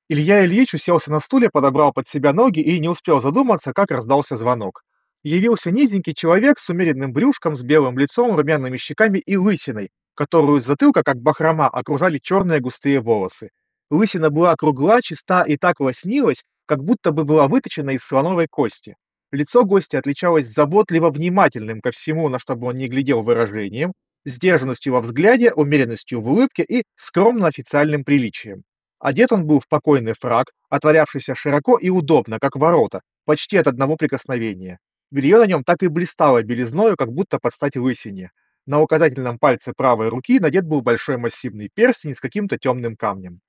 Илья Ильич уселся на стуле, подобрал под себя ноги и не успел задуматься, как раздался звонок. Явился низенький человек с умеренным брюшком, с белым лицом, румяными щеками и лысиной, которую с затылка, как бахрома, окружали черные густые волосы. Лысина была кругла, чиста и так лоснилась, как будто бы была выточена из слоновой кости. Лицо гостя отличалось заботливо внимательным ко всему, на что бы он ни глядел выражением, сдержанностью во взгляде, умеренностью в улыбке и скромно-официальным приличием. Одет он был в покойный фрак, отворявшийся широко и удобно, как ворота, почти от одного прикосновения. Белье на нем так и блистало белизною, как будто под стать лысине. На указательном пальце правой руки надет был большой массивный перстень с каким-то темным камнем.